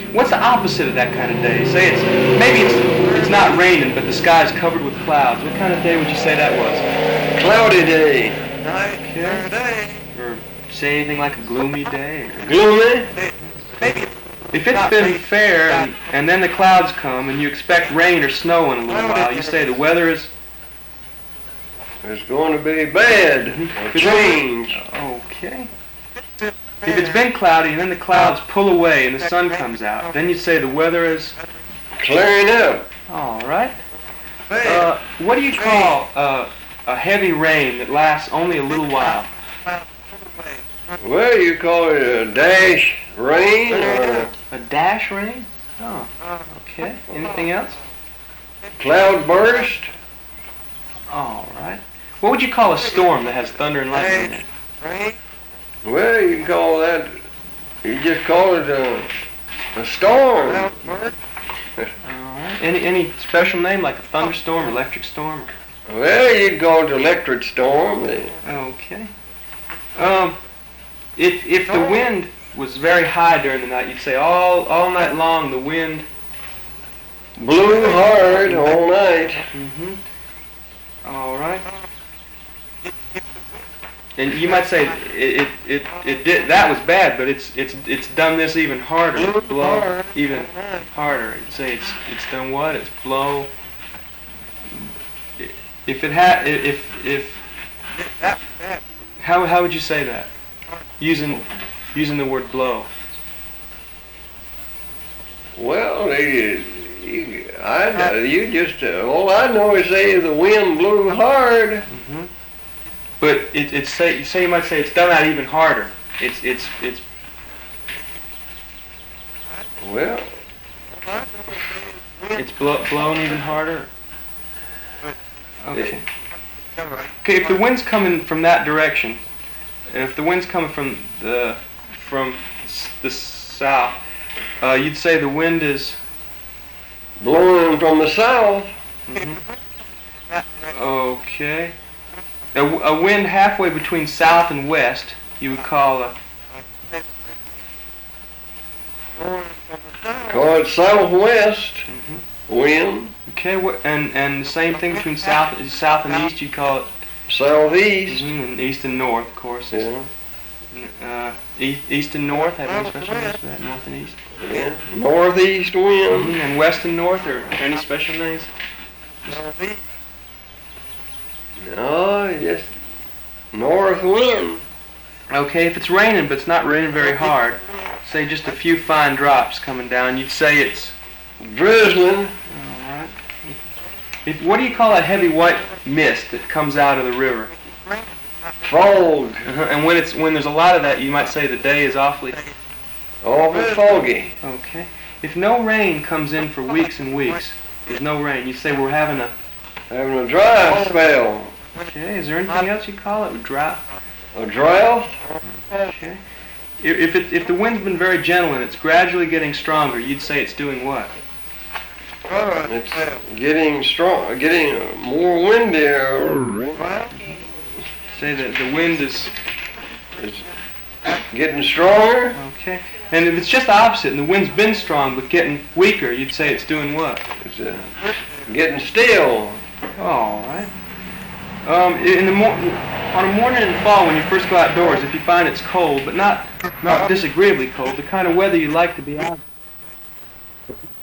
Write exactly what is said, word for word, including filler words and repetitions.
What's the opposite of that kind of day? Say it's maybe it's it's not raining, but the sky's covered with clouds. What kind of day would you say that was? Cloudy day. Okay. Or say anything like a gloomy day? Gloomy? If it's been fair and, and then the clouds come and you expect rain or snow in a little while, you say the weather is... It's going to be bad or change. Okay. If it's been cloudy and then the clouds pull away and the sun comes out, then you say the weather is... Clearing up. All right. Uh, what do you call uh, a heavy rain that lasts only a little while? Well, you call it a dash rain or a dash rain? Oh, okay. Anything else? Cloud burst. All right. What would you call a storm that has thunder and lightning in it? Well, you call that, you just call it a, a storm. All right. Any any special name like a thunderstorm, electric storm? Well, you'd call it electric storm. Okay. Um, if if the wind was very high during the night, you'd say all all night long the wind blew hard all night. Mm-hmm. All right. And you might say it, it it it did that was bad, but it's it's it's done this even harder, blow even harder. You'd say it's it's done what? It's blow. If it had if if how how would you say that? Using using the word blow. Well, you, you, I you just uh, all I know is say the wind blew hard. Mm-hmm. But it, it's say say you might say it's done that even harder. It's it's it's. Well, it's blow, blown even harder. Okay. Okay. If the wind's coming from that direction, if the wind's coming from the from the south, uh, you'd say the wind is blowing from the south. Mm-hmm. Okay. A, a wind halfway between south and west, you would call a... Call it southwest Mm-hmm. wind. Okay, wh- and and the same thing between south south and east, you call it... Southeast. Mm-hmm, and east and north, of course. Yeah. Uh, east, east and north, have any special names for that? North and east? Yeah. Northeast wind. Mm-hmm. And west and north, or any special names? No, just north wind. Okay, if it's raining, but it's not raining very hard, say just a few fine drops coming down, you'd say it's... Drizzling. All right. If, what do you call a heavy white mist that comes out of the river? Fog. Uh-huh. And when it's when there's a lot of that, you might say the day is awfully... Awful foggy. Okay. If no rain comes in for weeks and weeks, there's no rain, you say we're having a... Having a dry spell. Okay, is there anything else you call it? A drought? A drought? Okay. If if, it, if the wind's been very gentle and it's gradually getting stronger, you'd say it's doing what? It's getting strong, getting more windier. Say that the wind is... It's getting stronger. Okay. And if it's just the opposite and the wind's been strong but getting weaker, you'd say it's doing what? It's uh, getting still. All right. Um, in the mor- on a morning in the fall when you first go outdoors, if you find it's cold, but not not disagreeably cold, the kind of weather you like to be out.